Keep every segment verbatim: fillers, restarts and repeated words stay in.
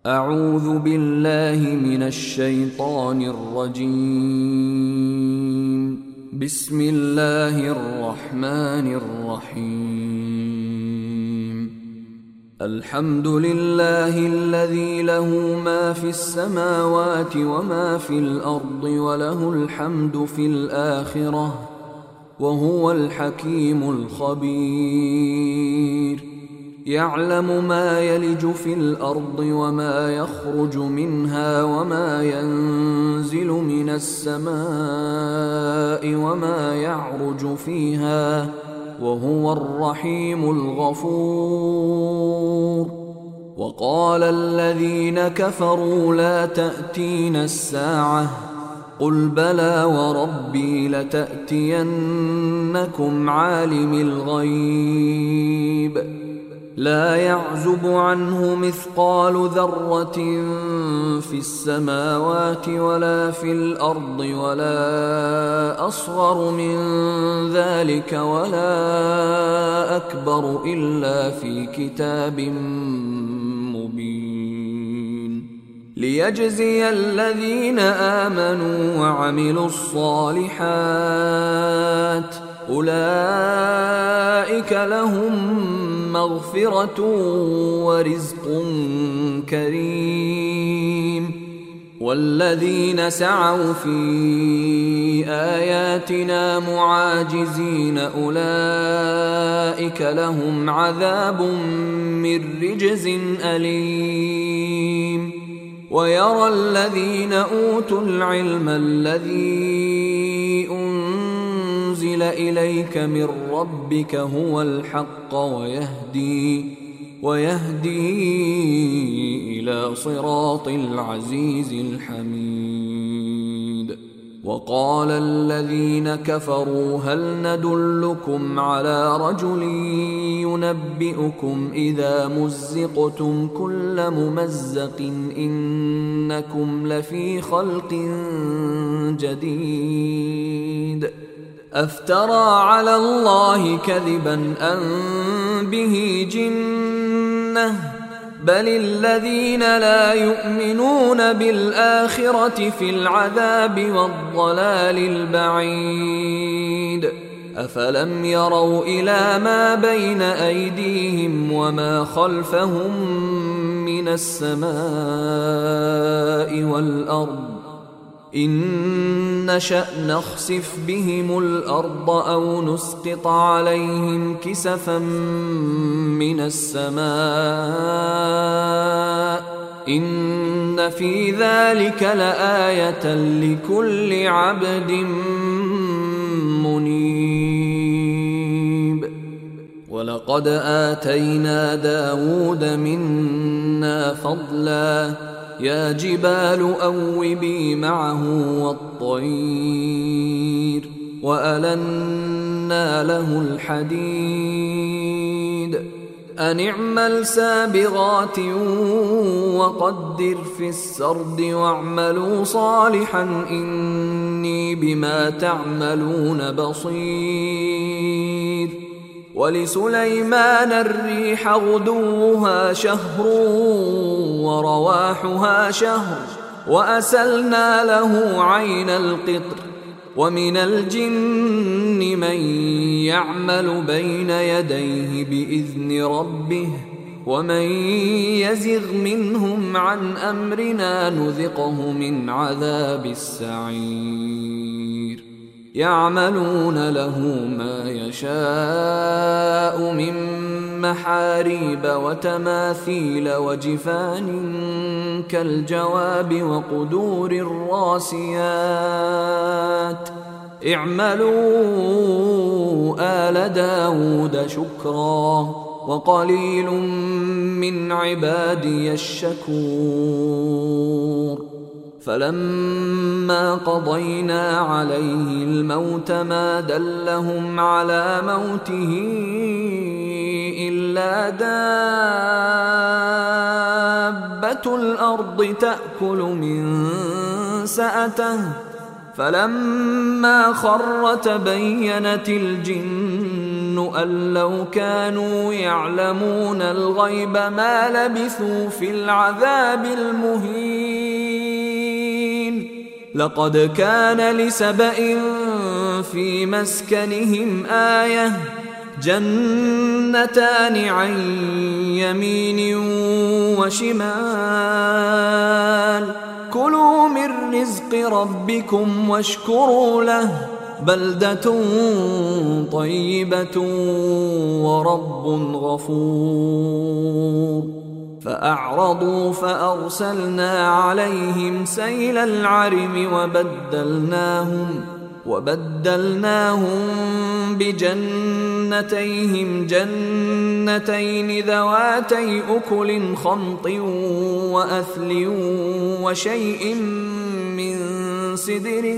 أعوذ بالله من الشيطان الرجيم. بسم الله الرحمن الرحيم. الحمد لله الذي له ما في السماوات وما في الأرض وله الحمد في الآخرة وهو الحكيم الخبير. يعلم ما يلج في الأرض وما يخرج منها وما ينزل من السماء وما يعرج فيها وهو الرحيم الغفور. وقال الذين كفروا لا تأتينا الساعة قل بلى وربي لتأتينكم عالم الغيب لا يعزب عنه مثقال ذرة في السماوات ولا في الأرض ولا أصغر من ذلك ولا أكبر إلا في كتاب مبين ليجزي الذين آمنوا وعملوا الصالحات أولئك لهم مغفرة ورزق كريم. والذين سعوا في آياتنا معاجزين أولئك لهم عذاب من رجز أليم. ويرى الذين أوتوا العلم الذي أنزل إليك من ربك هو الحق ويهدي ويهدي إلى صراط العزيز الحميد. وقال الذين كفروا هل ندلكم على رجل ينبئكم إذا مزقتم كل ممزق إنكم لفي خلق جديد أفترى على الله كذبا أم به جنة بل الذين لا يؤمنون بالآخرة في العذاب والضلال البعيد. أفلم يروا إلى ما بين أيديهم وما خلفهم من السماء والأرض إن نشأ نخسف بهم الأرض أو نسقط عليهم كسفا من السماء إن في ذلك لآية لكل عبد منيب. ولقد آتينا داود منا فضلا يا جبال أوبي معه والطير وألنا له الحديد أن اعمل سابغات وقدر في السرد واعملوا صالحا إني بما تعملون بصير. ولسليمان الريح غدوها شهر ورواحها شهر وأسلنا له عين القطر ومن الجن من يعمل بين يديه بإذن ربه ومن يزغ منهم عن أمرنا نذقه من عذاب السعير. يعملون له ما يشاء من محاريب وتماثيل وجفان كالجواب وقدور الراسيات اعملوا آل داود شكرا وقليل من عبادي الشكور. فلما قضينا عليه الموت ما دلهم على موته إلا دابة الأرض تأكل من سأته فلما خر تبينت الجن يظن أن لو كانوا يعلمون الغيب ما لبثوا في العذاب المهين لقد كان لسبإ في مسكنهم آية جنتان عن يمين وشمال كلوا من رزق ربكم واشكروا له بلدة طيبة ورب غفور فأعرضوا فأرسلنا عليهم سيل العرم وبدلناهم وبدلناهم بجنتيهم جنتين ذواتي أكل خمط وأثل وشيء من سدر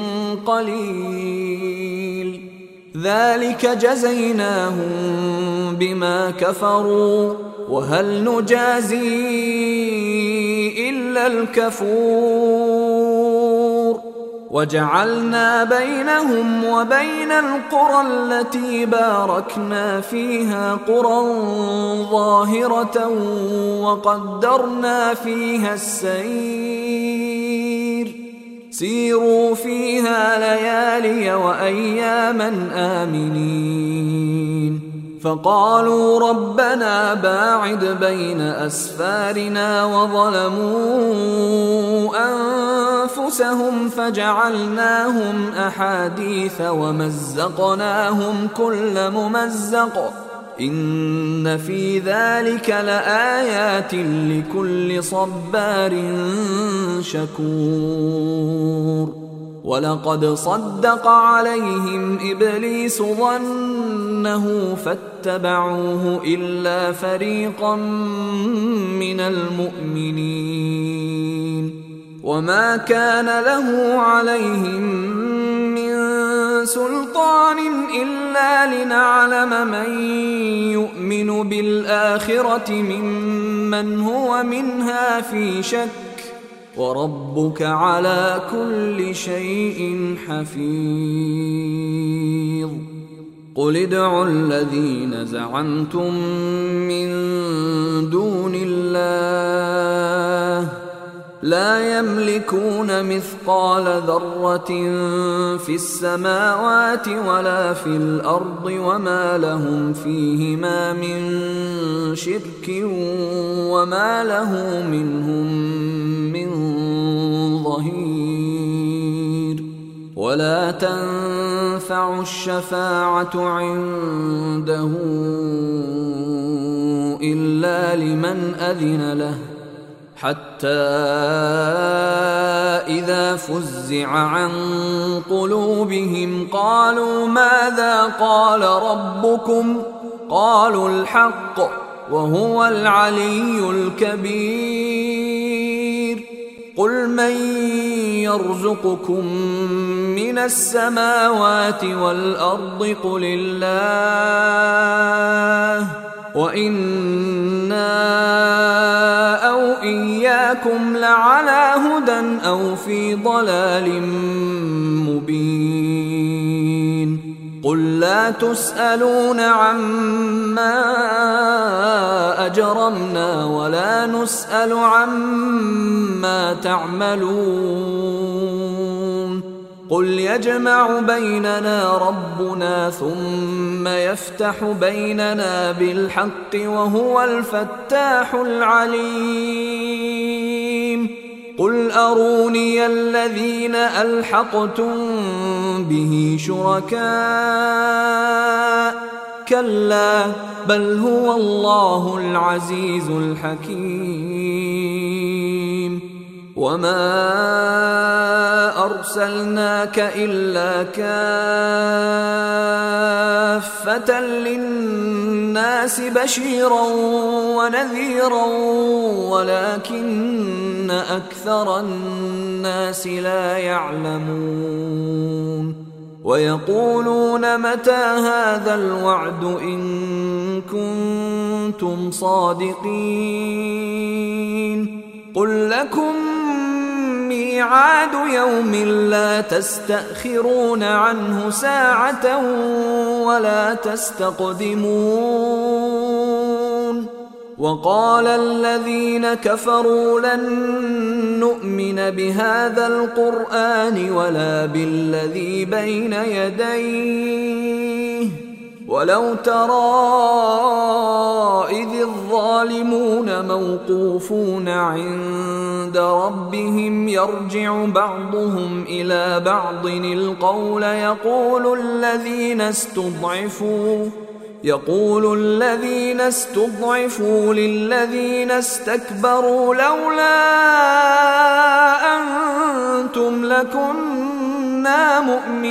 قليل ذلك جزيناهم بما كفروا وهل نجازي إلا الكفور وجعلنا بينهم وبين القرى التي باركنا فيها قرى ظاهرة وقدرنا فيها السير سيروا فيها ليالي وأياما آمنين فقالوا ربنا باعد بين أسفارنا وظلموا أنفسهم فجعلناهم أحاديث ومزقناهم كل ممزق إن في ذلك لآيات لكل صبار شكور ولقد صدق عليهم إبليس ظنه فاتبعوه إلا فريقا من المؤمنين وما كان له عليهم من سلطان إلا لنعلم من يؤمن بالآخرة ممن هو منها في شك وربك على كل شيء حفيظ قل ادعوا الذين زعمتم من دون الله لا يملكون مثقال ذرة في السماوات ولا في الأرض وما لهم فيهما من شرك وما له منهم من ظهير ولا تنفع الشفاعة عنده إلا لمن أذن له حتى إذا فزع عن قلوبهم قالوا ماذا قال ربكم قالوا الحق وهو العلي الكبير قل من يرزقكم من السماوات والأرض قل الله وإنا أو إياكم لعلى هدى أو في ضلال مبين قل لا تسألون عما أجرمنا ولا نسأل عما تعملون قل يجمع بيننا ربنا ثم يفتح بيننا بالحق وهو الفتاح العليم قل أروني الذين ألحقتم به شركاء كلا بل هو الله العزيز الحكيم وما أرسلناك إلا كافة للناس بشيرا ونذيرا ولكن أكثر الناس لا يعلمون ويقولون متى هذا الوعد إن كنتم صادقين قل لكم ميعاد يوم لا تستأخرون عنه ساعة ولا تستقدمون وقال الذين كفروا لن نؤمن بهذا القرآن ولا بالذي بين يديه ولو ترى إذ الظالمون موقوفون عند ربهم يرجع بعضهم إلى بعض القول يقول الذين استضعفوا يقول الذين استضعفوا للذين استكبروا لولا أنتم لكنا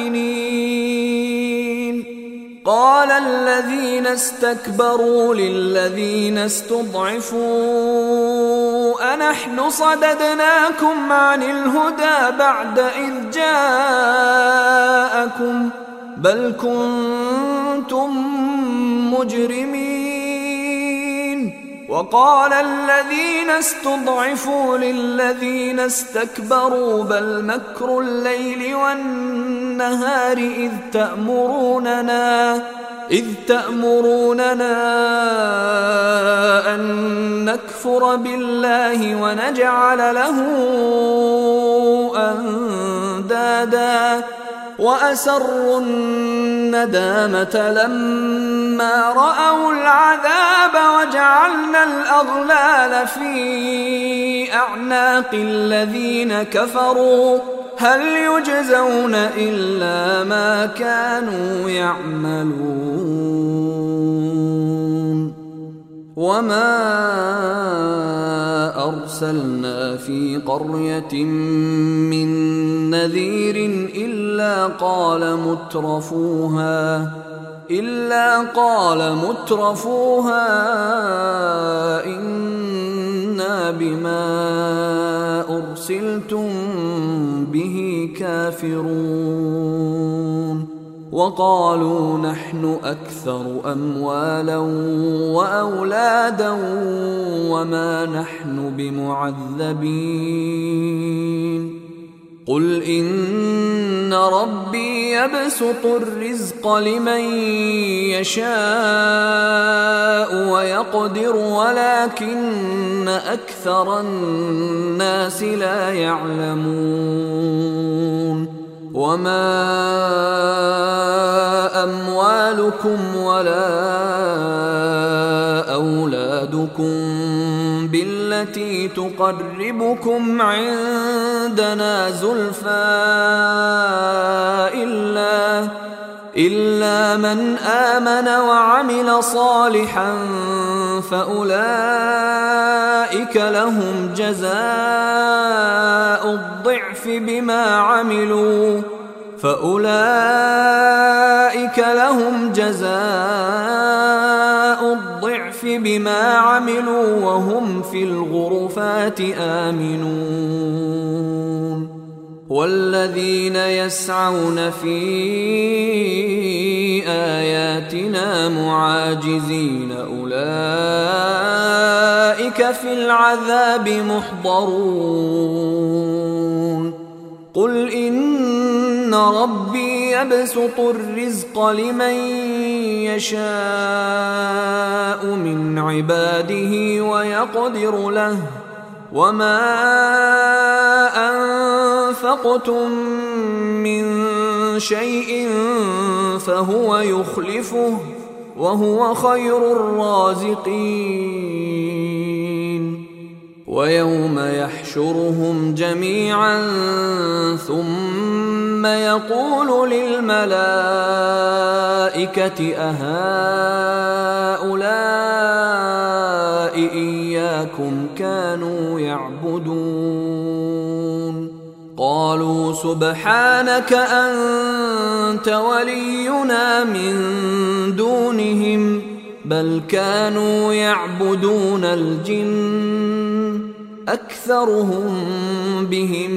مؤمنين قال الذين استكبروا للذين استضعفوا أنحن صددناكم عن الهدى بعد إذ جاءكم بل كنتم مجرمين وقال الذين استضعفوا للذين استكبروا بل مكر الليل والنهار إذ تأمروننا إذ تأمروننا أن نكفر بالله ونجعل له أندادا وأسروا الندامة لما رأوا العذاب وجعلنا الأغلال في أعناق الذين كفروا هل يجزون إلا ما كانوا يعملون وما أرسلنا في قرية من نذير إلا قال مترفوها إلا قال مترفوها إنا بما أرسلتم به كافرون وقالوا نحن أكثر أموالا وأولادا وما نحن بمعذبين قل إن ربي يبسط الرزق لمن يشاء ويقدر ولكن أكثر الناس لا يعلمون وما أموالكم ولا أولادكم بالتي تقربكم عندنا زلفى إلا إلا من آمن وعمل صالحا فأولئك لهم جزاء الضعف بما عملوا فأولئك لهم جزاء الضعف بما عملوا وهم في الغرفات آمنون والذين يسعون في آياتنا معاجزين أولئك في العذاب محضرون قل إن ربي يبسط الرزق لمن يشاء من عباده ويقدر له وما أنفقتم من شيء فهو يخلفه وهو خير الرازقين ويوم يحشرهم جميعا ثم يقول للملائكة أهؤلاء إياكم كانوا يعبدون قالوا سبحانك أنت ولينا من دونهم بل كانوا يعبدون الجن أكثرهم بهم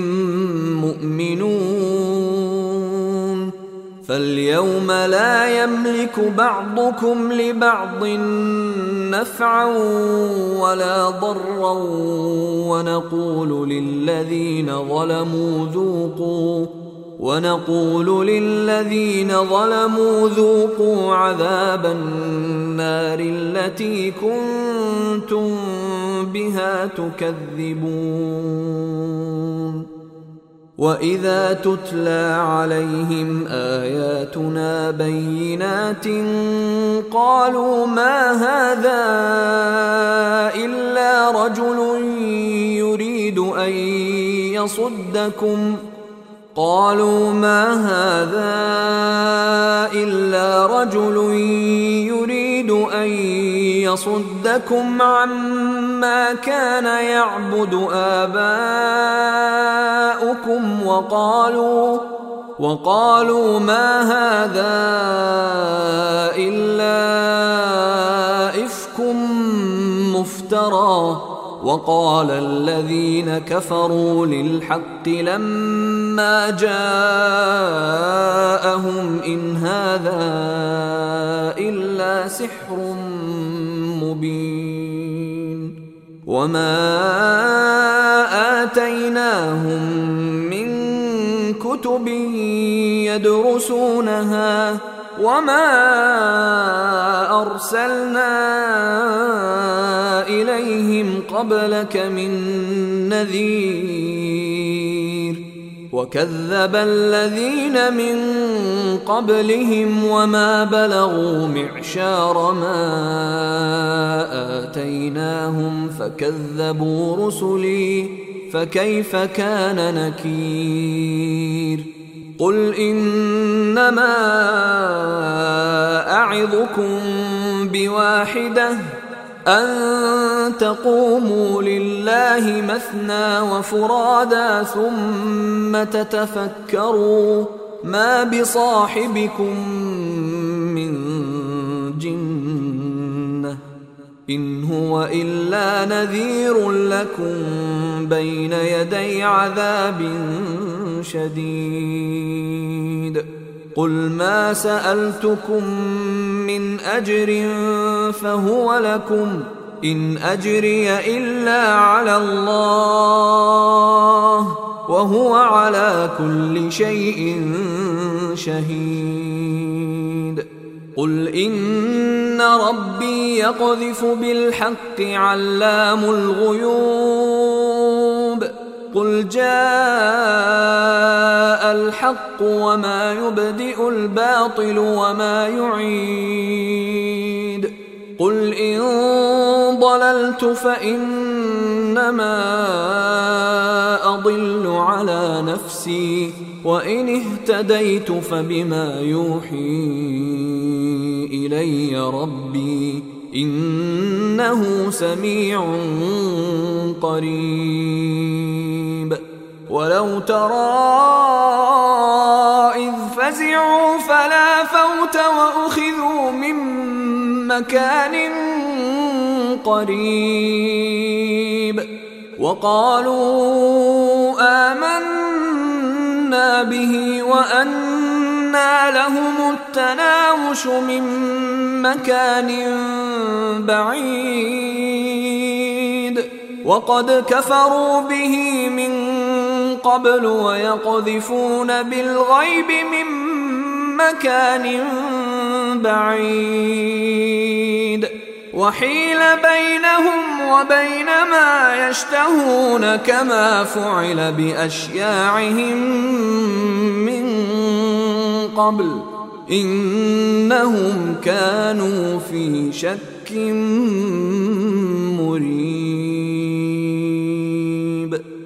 مؤمنون فاليوم لا يملك بعضكم لبعض نفعا ولا ضرا ونقول للذين ظلموا ذوقوا ونقول للذين ظلموا ذوقوا عذاب النار التي كنتم بها تكذبون. وإذا تتلى عليهم آياتنا بينات قالوا ما هذا إلا رجل يريد أن يصدكم قالوا ما هذا إلا رجل يريد أن يصدكم عما كان يعبد آباؤكم وقالوا وقالوا ما هذا إلا إفك مفترى. وقال الذين كفروا للحق لما جاءهم إن هذا إلا سحر مبين. وما آتيناهم من كتب يدرسونها وما أرسلنا إليهم قبلك من نذير. وكذب الذين من قبلهم وما بلغوا معشار ما آتيناهم فكذبوا رسلي فكيف كان نكير. قل إنما أعظكم بواحدة أن تقوموا لله مثنى وفرادا ثم تتفكروا ما بصاحبكم من جنة إن هو إلا نذير لكم بين يدي عذاب شديد. قل ما سألتكم من أجر فهو لكم إن أجري إلا على الله وهو على كل شيء شهيد. قل إن ربي يقذف بالحق علام الغيوب. قل جاء الحق وما يبدئ الباطل وما يعيد. قل إن ضللت فإنما أضل على نفسي وإن اهتديت فبما يوحي إلي ربي إنه سميع قريب. ولو ترى إذ فزعوا فلا فوت وأخذوا من مكان قريب وقالوا آمنا به وأنى لهم التناوش من مكان بعيد وقد كفروا به من قبل ويقذفون بالغيب من مكان بعيد وحيل بينهم وبين ما يشتهون كما فعل بأشياعهم من قبل إنهم كانوا في شك مريب.